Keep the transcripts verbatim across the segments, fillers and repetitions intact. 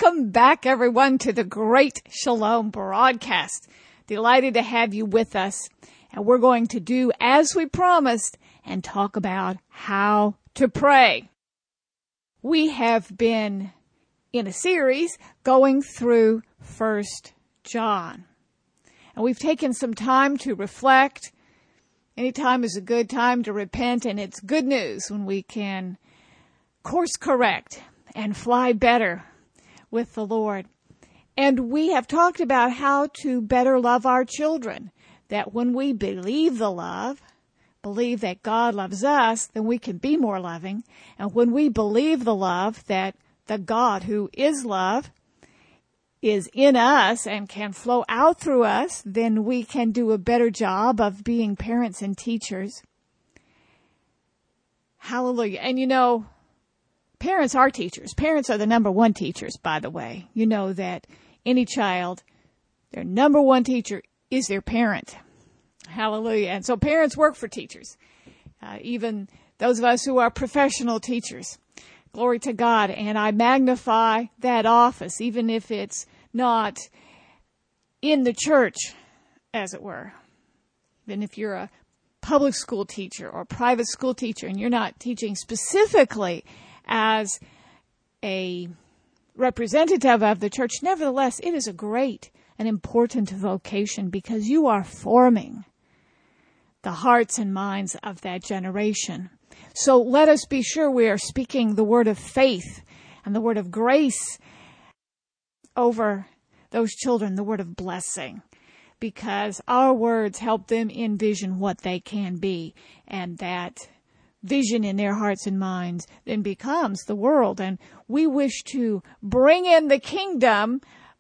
Welcome back, everyone, to the Great Shalom broadcast. Delighted to have you with us. And we're going to do as we promised and talk about how to pray. We have been in a series going through First John. And we've taken some time to reflect. Any time is a good time to repent, and it's good news when we can course correct and fly better with the Lord. And we have talked about how to better love our children, that when we believe the love, believe that God loves us, then we can be more loving. And when we believe the love, that the God who is love is in us and can flow out through us, then we can do a better job of being parents and teachers. Hallelujah. And you know, parents are teachers. Parents are the number one teachers, by the way. You know that any child, their number one teacher is their parent. Hallelujah. And so parents work for teachers, uh, even those of us who are professional teachers. Glory to God. And I magnify that office, even if it's not in the church, as it were. Even if you're a public school teacher or private school teacher and you're not teaching specifically as a representative of the church, nevertheless, it is a great and important vocation because you are forming the hearts and minds of that generation. So let us be sure we are speaking the word of faith and the word of grace over those children, the word of blessing, because our words help them envision what they can be, and that vision in their hearts and minds then becomes the world. And we wish to bring in the kingdom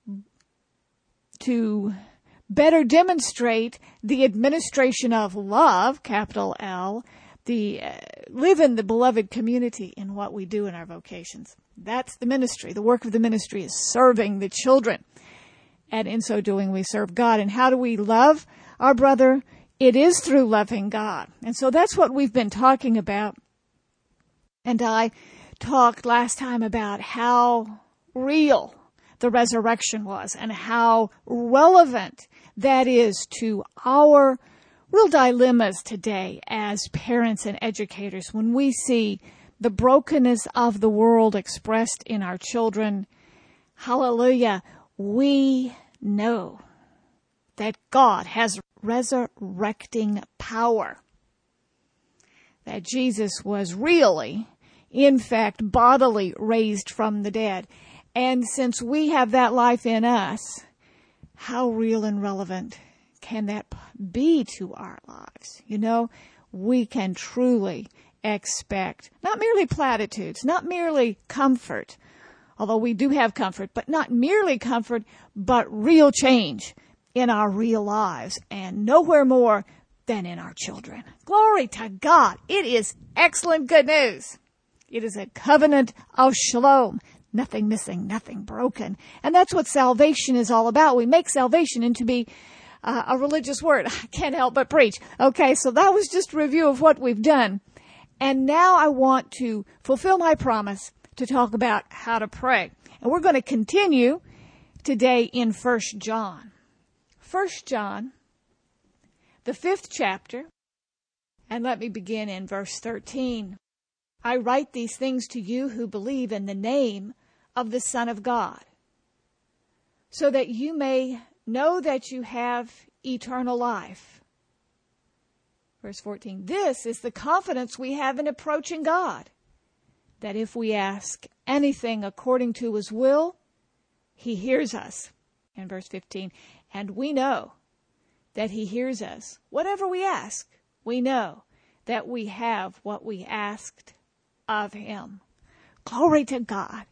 to better demonstrate the administration of love, capital L, the uh, live in the beloved community in what we do in our vocations. That's the ministry. The work of the ministry is serving the children. And in so doing, we serve God. And how do we love our brother? It is through loving God. And so that's what we've been talking about. And I talked last time about how real the resurrection was and how relevant that is to our real dilemmas today as parents and educators. When we see the brokenness of the world expressed in our children, hallelujah, we know that God has resurrecting power. That Jesus was really, in fact, bodily raised from the dead. And since we have that life in us, how real and relevant can that be to our lives? You know, we can truly expect not merely platitudes, not merely comfort, although we do have comfort, but not merely comfort, but real change in our real lives, and nowhere more than in our children. Glory to God. It is excellent good news. It is a covenant of shalom. Nothing missing, nothing broken. And that's what salvation is all about. We make salvation into be uh, a religious word. I can't help but preach. Okay, so that was just a review of what we've done. And now I want to fulfill my promise to talk about how to pray. And we're going to continue today in First John. First John, the fifth chapter, and let me begin in verse thirteen. I write these things to you who believe in the name of the Son of God, so that you may know that you have eternal life. Verse fourteen, this is the confidence we have in approaching God, that if we ask anything according to his will, he hears us. And verse fifteen, and we know that he hears us. Whatever we ask, we know that we have what we asked of him. Glory to God.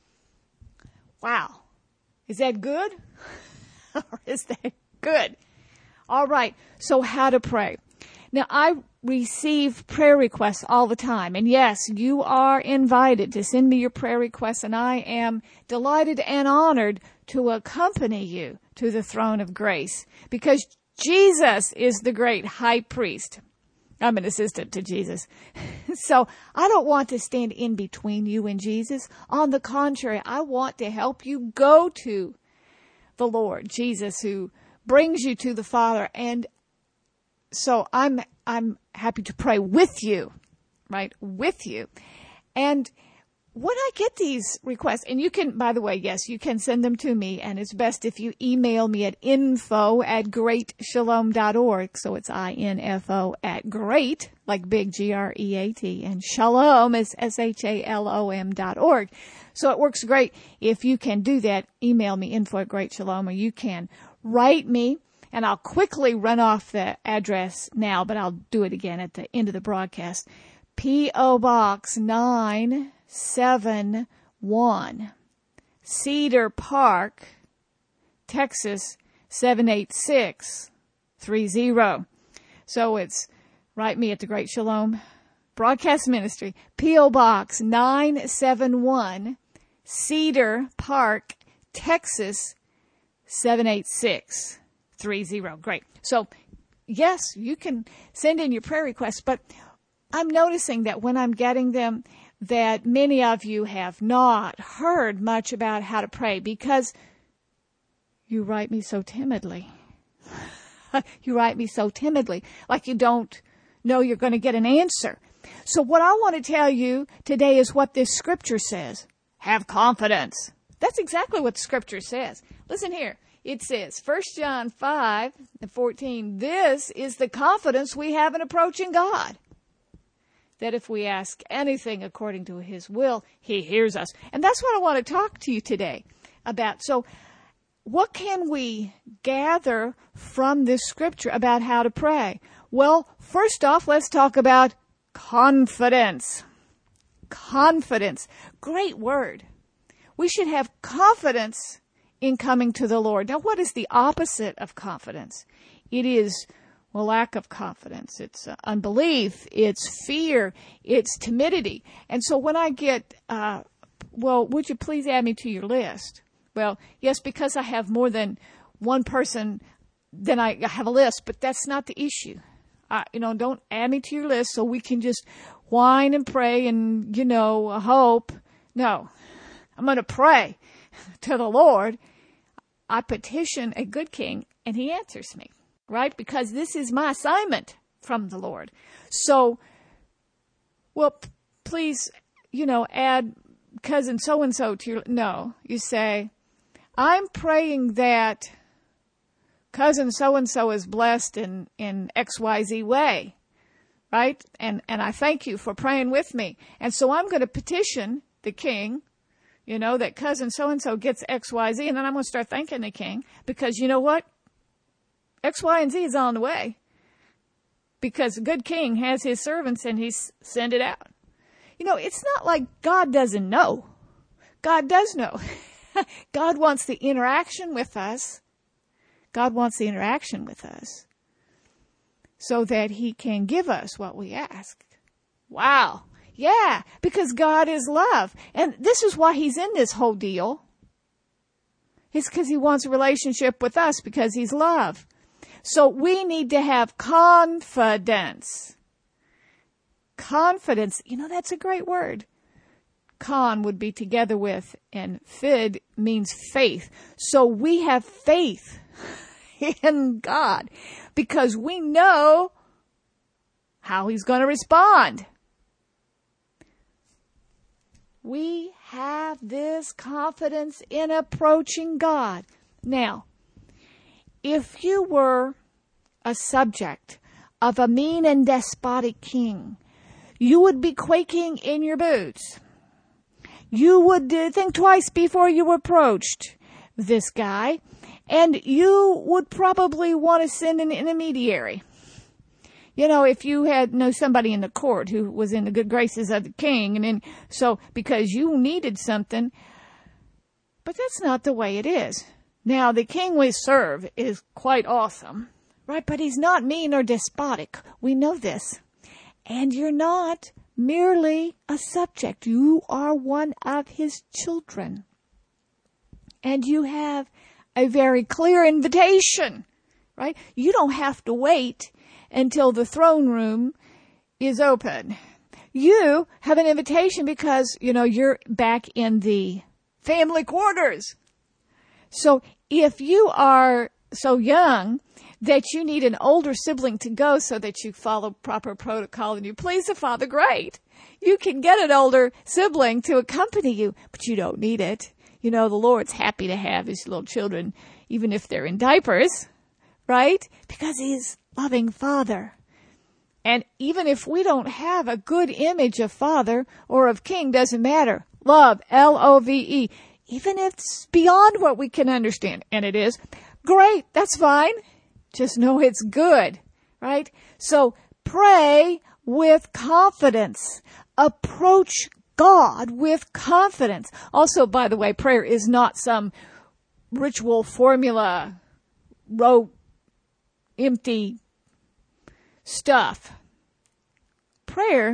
Wow. Is that good? Or is that good? All right. So how to pray. Now, I receive prayer requests all the time. And yes, you are invited to send me your prayer requests, and I am delighted and honored to accompany you to the throne of grace, because Jesus is the great high priest. I'm an assistant to Jesus. So I don't want to stand in between you and Jesus. On the contrary, I want to help you go to the Lord, Jesus, who brings you to the Father. And so I'm, I'm happy to pray with you, right? With you. And when I get these requests, and you can, by the way, yes, you can send them to me, and it's best if you email me at info at great shalom dot org. So it's I N F O at great, like big G R E A T, and shalom is S H A L O M dot org. So it works great if you can do that. Email me info at great shalom, or you can write me, and I'll quickly run off the address now, but I'll do it again at the end of the broadcast. P O Box nine seven one, Cedar Park, Texas seven eight six three zero. So it's write me at the Great Shalom Broadcast Ministry, P O Box nine seven one, Cedar Park, Texas seven eight six three zero. Great. So yes, you can send in your prayer requests, but I'm noticing that when I'm getting them, that many of you have not heard much about how to pray because you write me so timidly. You write me so timidly, like you don't know you're going to get an answer. So what I want to tell you today is what this scripture says. Have confidence. That's exactly what the scripture says. Listen here. It says, First John five and fourteen, this is the confidence we have in approaching God, that if we ask anything according to his will, he hears us. And that's what I want to talk to you today about. So what can we gather from this scripture about how to pray? Well, first off, let's talk about confidence. Confidence. Great word. We should have confidence in coming to the Lord. Now, what is the opposite of confidence? It is Well, lack of confidence. It's uh, unbelief. It's fear. It's timidity. And so when I get, uh, well, would you please add me to your list? Well, yes, because I have more than one person, then I have a list, but that's not the issue. Uh, you know, don't add me to your list so we can just whine and pray and, you know, hope. No, I'm going to pray to the Lord. I petition a good king and he answers me. Right? Because this is my assignment from the Lord. So, well, p- please, you know, add cousin so-and-so to your, no, you say, I'm praying that cousin so-and-so is blessed in, in X Y Z way. Right? And, and I thank you for praying with me. And so I'm going to petition the king, you know, that cousin so-and-so gets X Y Z. And then I'm going to start thanking the king because you know what? X, Y, and Z is on the way because a good king has his servants and he's sent it out. You know, it's not like God doesn't know. God does know. God wants the interaction with us. God wants the interaction with us so that he can give us what we ask. Wow. Yeah, because God is love. And this is why he's in this whole deal. It's because he wants a relationship with us because he's love. So we need to have confidence. Confidence. You know, that's a great word. Con would be together with, and fid means faith. So we have faith in God because we know how he's going to respond. We have this confidence in approaching God. Now, if you were a subject of a mean and despotic king, you would be quaking in your boots. You would uh, think twice before you approached this guy, and you would probably want to send an intermediary. You know, if you had know somebody in the court who was in the good graces of the king, and then so because you needed something, but that's not the way it is. Now, the king we serve is quite awesome, right? But he's not mean or despotic. We know this. And you're not merely a subject. You are one of his children. And you have a very clear invitation, right? You don't have to wait until the throne room is open. You have an invitation because, you know, you're back in the family quarters. So if you are so young that you need an older sibling to go so that you follow proper protocol and you please the Father, great. You can get an older sibling to accompany you, but you don't need it. You know, the Lord's happy to have his little children, even if they're in diapers, right? Because he's loving Father. And even if we don't have a good image of Father or of King, doesn't matter. Love, L O V E. Even if it's beyond what we can understand, and it is, great, that's fine. Just know it's good, right? So pray with confidence. Approach God with confidence. Also, by the way, prayer is not some ritual formula, rote, empty stuff. Prayer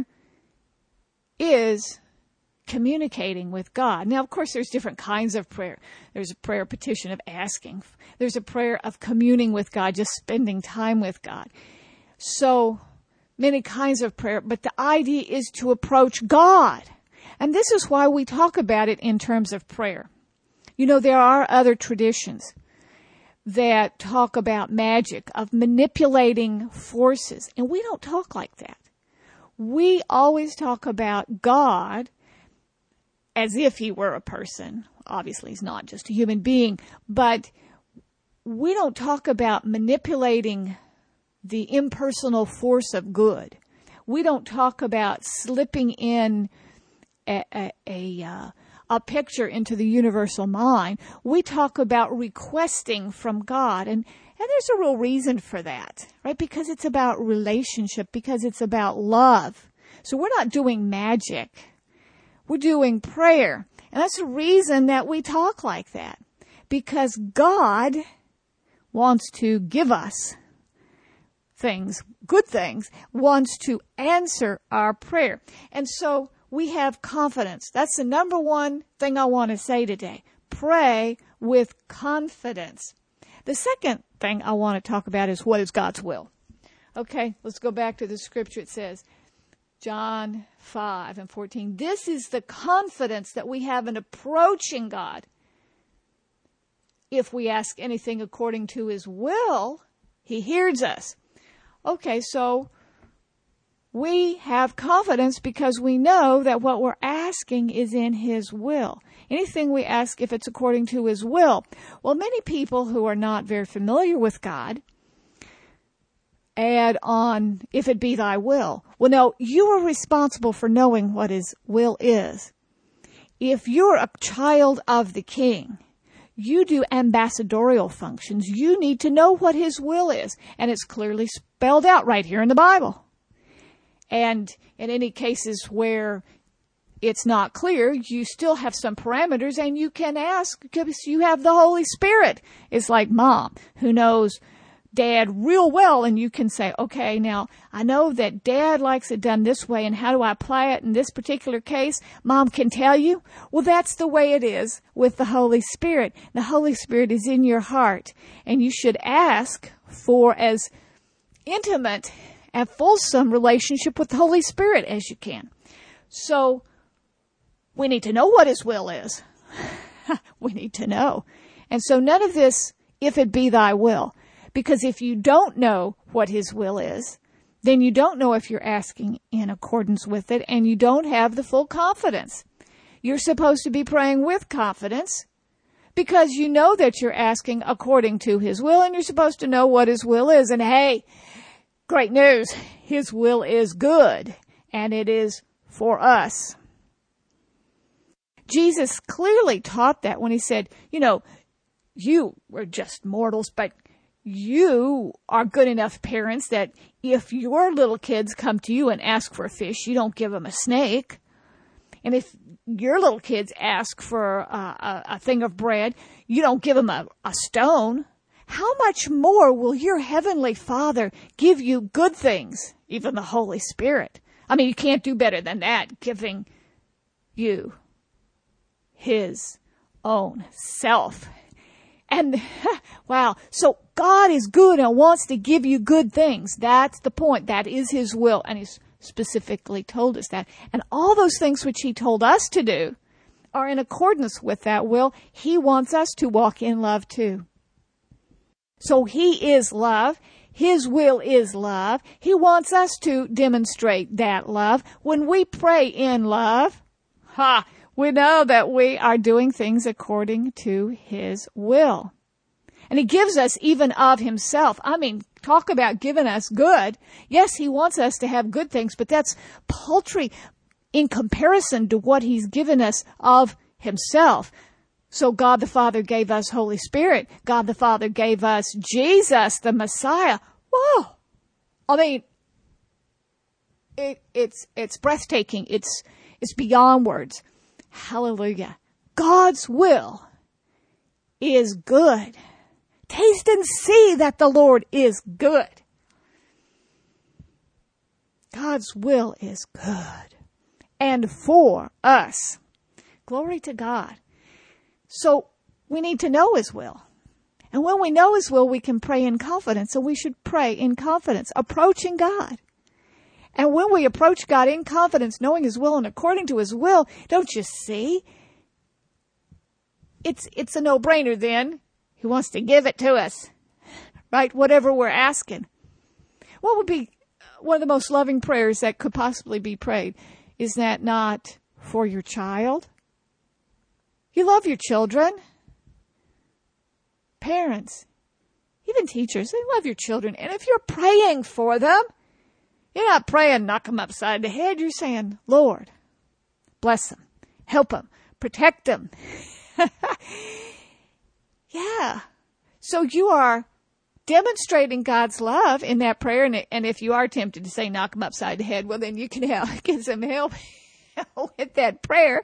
is communicating with God. Now, of course, there's different kinds of prayer. There's a prayer petition of asking. There's a prayer of communing with God, just spending time with God. So many kinds of prayer, but the idea is to approach God. And this is why we talk about it in terms of prayer. You know, there are other traditions that talk about magic, of manipulating forces, and we don't talk like that. We always talk about God as if he were a person. Obviously, he's not just a human being, but we don't talk about manipulating the impersonal force of good. We don't talk about slipping in a, a, a, uh, a picture into the universal mind. We talk about requesting from God, and, and there's a real reason for that, right? Because it's about relationship, because it's about love. So we're not doing magic. We're doing prayer. And that's the reason that we talk like that. Because God wants to give us things, good things, wants to answer our prayer. And so we have confidence. That's the number one thing I want to say today. Pray with confidence. The second thing I want to talk about is what is God's will. Okay, let's go back to the scripture. It says, John five and fourteen, this is the confidence that we have in approaching God. If we ask anything according to his will, he hears us. Okay, so we have confidence because we know that what we're asking is in his will. Anything we ask, if it's according to his will. Well, many people who are not very familiar with God add on, if it be thy will. Well, no, you are responsible for knowing what his will is. If you're a child of the King, you do ambassadorial functions. You need to know what his will is. And it's clearly spelled out right here in the Bible. And in any cases where it's not clear, you still have some parameters and you can ask because you have the Holy Spirit. It's like Mom, who knows Dad real well, and you can say, okay, now I know that Dad likes it done this way, and how do I apply it in this particular case? Mom can tell you. Well, that's the way it is with the Holy Spirit. The Holy Spirit is in your heart, and you should ask for as intimate and fulsome relationship with the Holy Spirit as you can. So we need to know what his will is. We need to know. And so none of this, if it be thy will. Because if you don't know what his will is, then you don't know if you're asking in accordance with it, and you don't have the full confidence. You're supposed to be praying with confidence because you know that you're asking according to his will, and you're supposed to know what his will is. And hey, great news, his will is good, and it is for us. Jesus clearly taught that when he said, you know, you were just mortals, but you are good enough parents that if your little kids come to you and ask for a fish, you don't give them a snake. And if your little kids ask for a, a, a thing of bread, you don't give them a, a stone. How much more will your heavenly Father give you good things, even the Holy Spirit? I mean, you can't do better than that, giving you his own self. And, wow, so God is good and wants to give you good things. That's the point. That is his will, and he's specifically told us that. And all those things which he told us to do are in accordance with that will. He wants us to walk in love too. So he is love. His will is love. He wants us to demonstrate that love. When we pray in love, ha, we know that we are doing things according to his will. And he gives us even of himself. I mean, talk about giving us good. Yes, he wants us to have good things, but that's paltry in comparison to what he's given us of himself. So God the Father gave us Holy Spirit. God the Father gave us Jesus, the Messiah. Whoa! I mean, it, it's it's breathtaking. It's it's beyond words. Hallelujah. God's will is good. Taste and see that the Lord is good. God's will is good. And for us. Glory to God. So we need to know his will. And when we know his will, we can pray in confidence. And we should pray in confidence, approaching God. And when we approach God in confidence, knowing his will and according to his will, don't you see? It's, it's a no-brainer then. He wants to give it to us. Right? Whatever we're asking. What would be one of the most loving prayers that could possibly be prayed? Is that not for your child? You love your children. Parents, even teachers, they love your children. And if you're praying for them, you're not praying, knock them upside the head. You're saying, Lord, bless them, help them, protect them. Yeah. So you are demonstrating God's love in that prayer. And, and if you are tempted to say, knock them upside the head, well, then you can help, get some help with that prayer.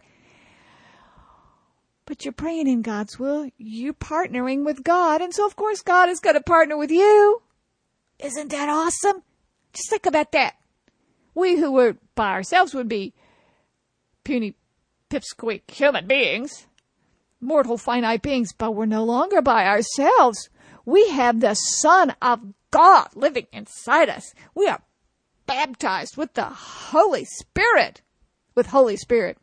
But you're praying in God's will. You're partnering with God. And so, of course, God is going to partner with you. Isn't that awesome? Just think about that. We who were by ourselves would be puny, pipsqueak human beings, mortal, finite beings, but we're no longer by ourselves. We have the Son of God living inside us. We are baptized with the Holy Spirit, with Holy Spirit.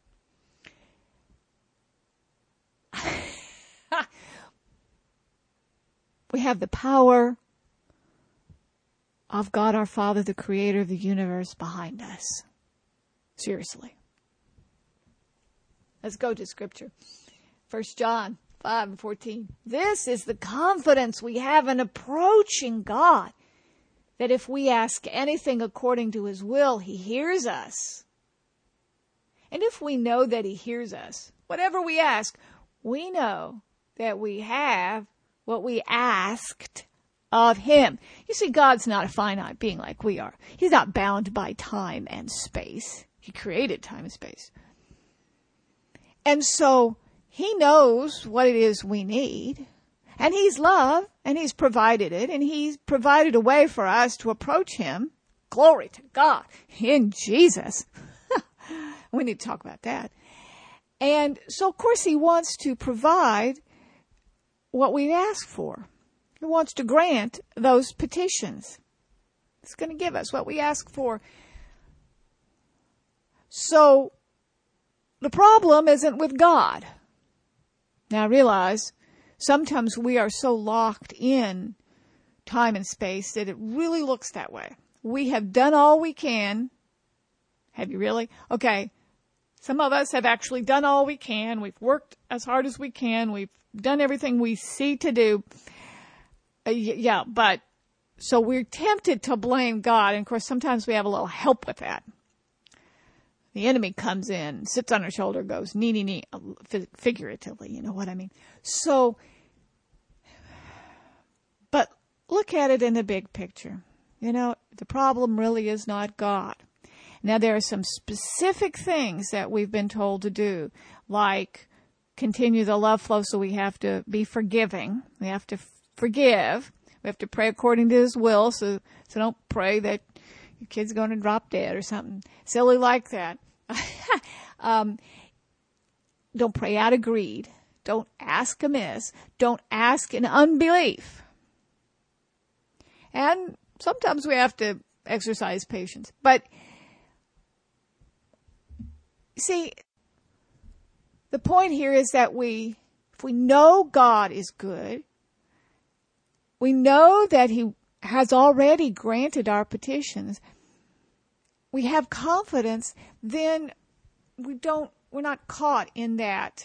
We have the power of God our Father, the creator of the universe, behind us. Seriously. Let's go to Scripture. First John five and fourteen. This is the confidence we have in approaching God, that if we ask anything according to his will, he hears us. And if we know that he hears us, whatever we ask, we know that we have what we asked of him. You see, God's not a finite being like we are. He's not bound by time and space. He created time and space. And so he knows what it is we need. And he's love, and he's provided it, and he's provided a way for us to approach him. Glory to God in Jesus. We need to talk about that. And so, of course, he wants to provide what we ask for. He wants to grant those petitions. He's going to give us what we ask for. So, the problem isn't with God. Now, realize, sometimes we are so locked in time and space that it really looks that way. We have done all we can. Have you really? Okay. Some of us have actually done all we can. We've worked as hard as we can. We've done everything we see to do. Uh, yeah, but so we're tempted to blame God. And of course, sometimes we have a little help with that. The enemy comes in, sits on our shoulder, goes, nee, nee, nee, figuratively, you know what I mean? So, but look at it in the big picture. You know, the problem really is not God. Now, there are some specific things that we've been told to do, like continue the love flow, so we have to be forgiving. We have to forgive. We have to pray according to his will, so, so don't pray that your kid's going to drop dead or something silly like that. um, don't pray out of greed. Don't ask amiss. Don't ask in unbelief. And sometimes we have to exercise patience. But, see, the point here is that we, if we know God is good, we know that He has already granted our petitions, we have confidence, then we don't, we're not caught in that,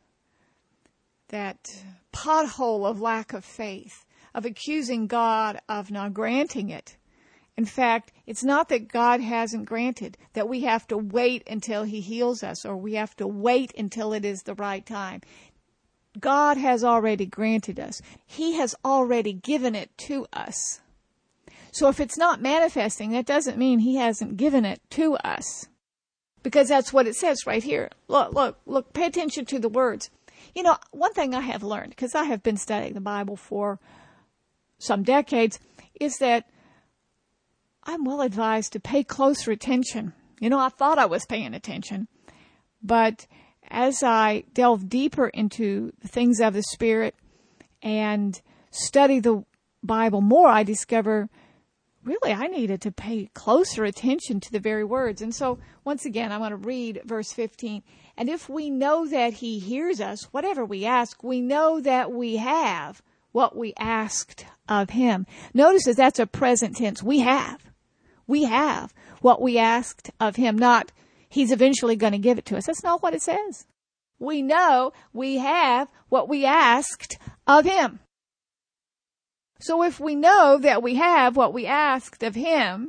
that pothole of lack of faith, of accusing God of not granting it. In fact, it's not that God hasn't granted, that we have to wait until He heals us, or we have to wait until it is the right time. God has already granted us. He has already given it to us. So if it's not manifesting, that doesn't mean He hasn't given it to us. Because that's what it says right here. Look, look, look, pay attention to the words. You know, one thing I have learned, because I have been studying the Bible for some decades, is that I'm well advised to pay closer attention. You know, I thought I was paying attention, but as I delve deeper into the things of the Spirit and study the Bible more, I discover really I needed to pay closer attention to the very words. And so, once again, I'm going to read verse fifteen. And if we know that He hears us, whatever we ask, we know that we have what we asked of Him. Notice that that's a present tense. We have. We have what we asked of Him, not He's eventually going to give it to us. That's not what it says. We know we have what we asked of Him. So if we know that we have what we asked of Him,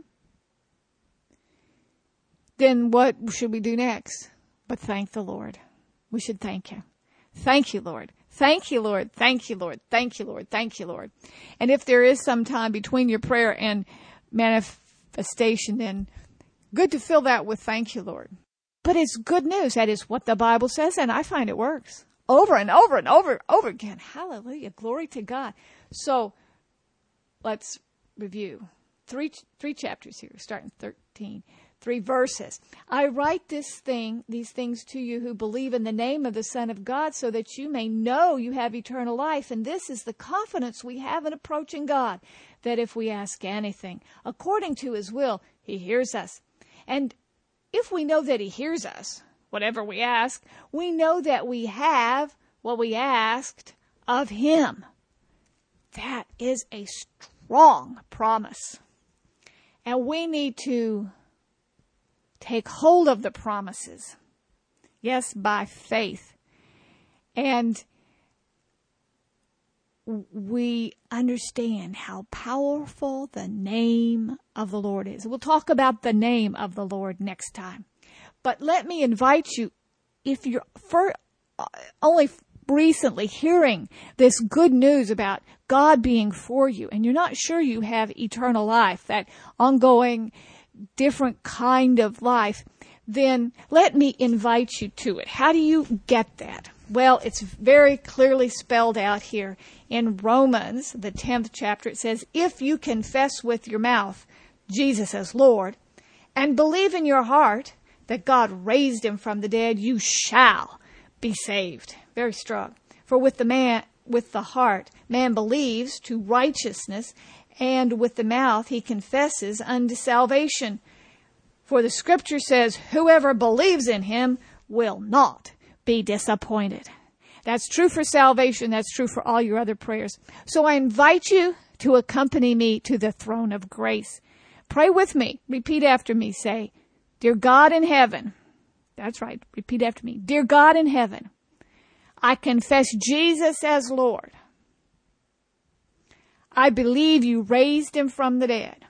then what should we do next? But thank the Lord. We should thank Him. Thank you, Lord. Thank you, Lord. Thank you, Lord. Thank you, Lord. Thank you, Lord. And if there is some time between your prayer and manifestation, then good to fill that with thank you, Lord. But it's good news. That is what the Bible says, and I find it works over and over and over and over again. Hallelujah. Glory to God. So let's review. Three three chapters here, starting thirteen. Three verses. I write this thing, these things to you who believe in the name of the Son of God, so that you may know you have eternal life. And this is the confidence we have in approaching God, that if we ask anything according to His will, He hears us. And if we know that He hears us, whatever we ask, we know that we have what we asked of Him. That is a strong promise. And we need to take hold of the promises. Yes, by faith. And we understand how powerful the name of the Lord is. We'll talk about the name of the Lord next time. But let me invite you, if you're for, uh, only recently hearing this good news about God being for you, and you're not sure you have eternal life, that ongoing different kind of life, then let me invite you to it. How do you get that? Well, it's very clearly spelled out here in Romans, the tenth chapter. It says, if you confess with your mouth Jesus as Lord and believe in your heart that God raised Him from the dead, you shall be saved. Very strong. For with the man, with the heart, man believes to righteousness, and with the mouth he confesses unto salvation. For the Scripture says, whoever believes in Him will not be disappointed. That's true for salvation. That's true for all your other prayers. So I invite you to accompany me to the throne of grace. Pray with me. Repeat after me. Say, Dear God in heaven. That's right. Repeat after me. Dear God in heaven, I confess Jesus as Lord. I believe you raised Him from the dead.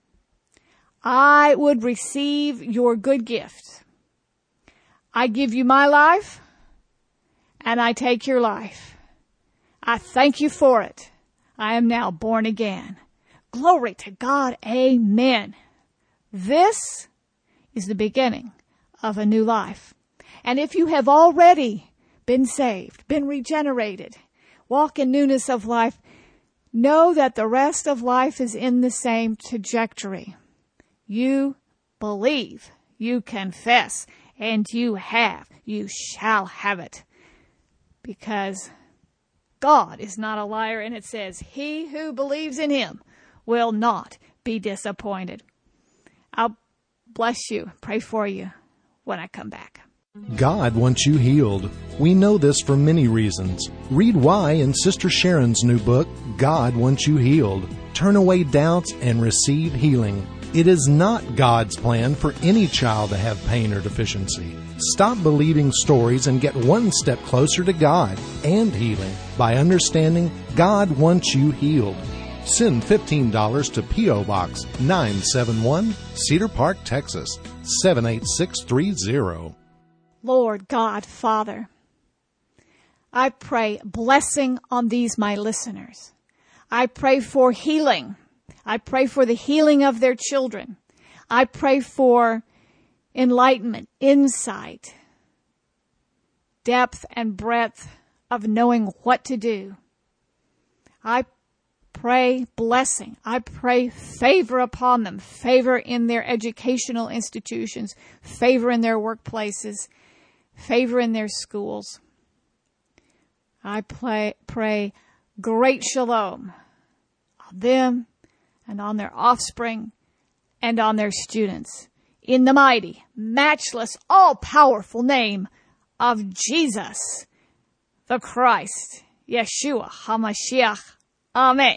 I would receive your good gift. I give you my life, and I take your life. I thank you for it. I am now born again. Glory to God. Amen. This is the beginning of a new life. And if you have already been saved, been regenerated, walk in newness of life, know that the rest of life is in the same trajectory. You believe, you confess, and you have. You shall have it. Because God is not a liar, and it says, he who believes in Him will not be disappointed. I'll bless you, pray for you when I come back. God wants you healed. We know this for many reasons. Read why in Sister Sharon's new book, God Wants You Healed. Turn away doubts and receive healing. It is not God's plan for any child to have pain or deficiency. Stop believing stories and get one step closer to God and healing by understanding God wants you healed. Send fifteen dollars to P O. Box nine seven one, Cedar Park, Texas, seven eight six three zero. Lord God, Father, I pray blessing on these my listeners. I pray for healing. I pray for the healing of their children. I pray for enlightenment, insight, depth and breadth of knowing what to do. I pray blessing. I pray favor upon them, favor in their educational institutions, favor in their workplaces, favor in their schools. I pray, pray great shalom on them and on their offspring and on their students. In the mighty, matchless, all-powerful name of Jesus, the Christ, Yeshua HaMashiach. Amen.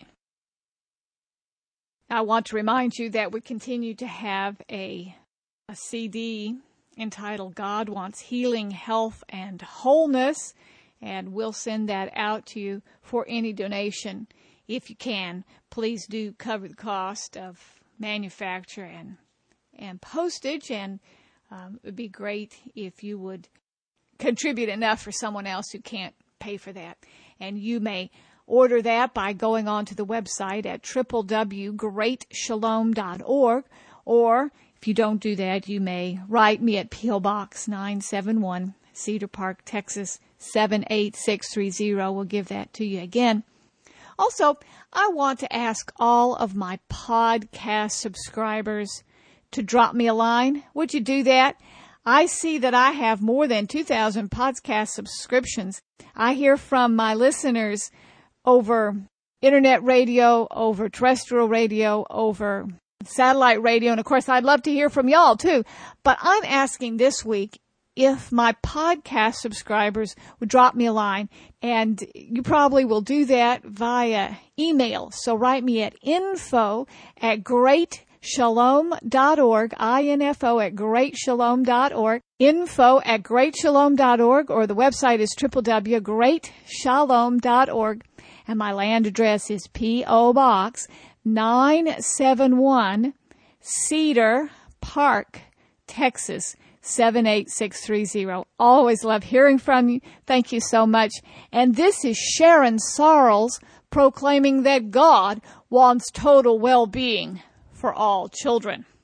I want to remind you that we continue to have a, a C D entitled God Wants Healing, Health, and Wholeness, and we'll send that out to you for any donation. If you can, please do cover the cost of manufacture and and postage, and um, it would be great if you would contribute enough for someone else who can't pay for that. And you may order that by going on to the website at w w w dot great shalom dot org, or if you don't do that, you may write me at P O. Box nine seven one, Cedar Park, Texas, seven eight six three zero. We'll give that to you again. Also, I want to ask all of my podcast subscribers to drop me a line. Would you do that? I see that I have more than two thousand podcast subscriptions. I hear from my listeners over internet radio, over terrestrial radio, over satellite radio, and of course I'd love to hear from y'all too. But I'm asking this week if my podcast subscribers would drop me a line, and you probably will do that via email. So write me at info at great shalom dot org, I N F O at great shalom dot org, info at great shalom dot org, or the website is w w w dot great shalom dot org, and my land address is P O. Box nine seven one, Cedar Park, Texas, seven eight six three zero. Always love hearing from you. Thank you so much. And this is Sharon Sarles proclaiming that God wants total well-being for all children.